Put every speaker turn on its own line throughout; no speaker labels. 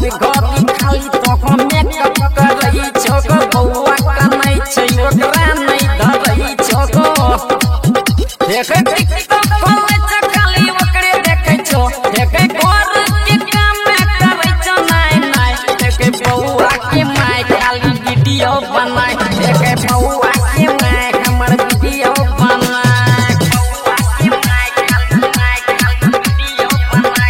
घरे घरे खाली तो मेकअप करई छको बौआ कनै छै ओकरा नहीं धरई छको देखे टिकटॉक खोले छ खाली ओकरे देखे छो देखे घर के काम करे छ नाय नाय देखे बौआ के माय खाली वीडियो बनाए देखे बौआ के माय हमर वीडियो बनाए बौआ के माय खाली वीडियो बनाए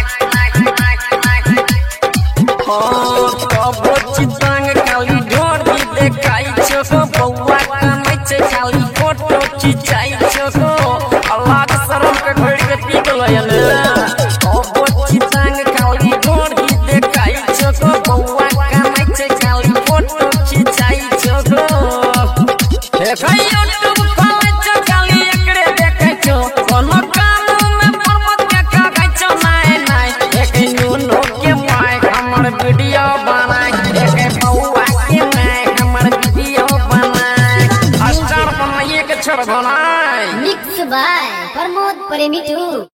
ओ कबो चितांग खाली ढोर भी देखाई छको बौआ कमै छै खाली फोटो खिंचाई छको अल्लाह के शरम के घोड़ के पीक लयन कबो चितांग खाली ढोर भी देखाई छको बौआ कमै छै खाली फोटो खिंचाई छको देखै यूट्यूब खोले छ खाली एकरे देखै छो कोनो काम में प्रमोट के कहै छो नाय नाय देखै नुनो के माय हमर वीडियो बनाए देखे बौआ के माय हमर वीडियो बनाए स्टार बनाइए के छोड़ बनाए
मिक्स बाय प्रमोद प्रेमी 2।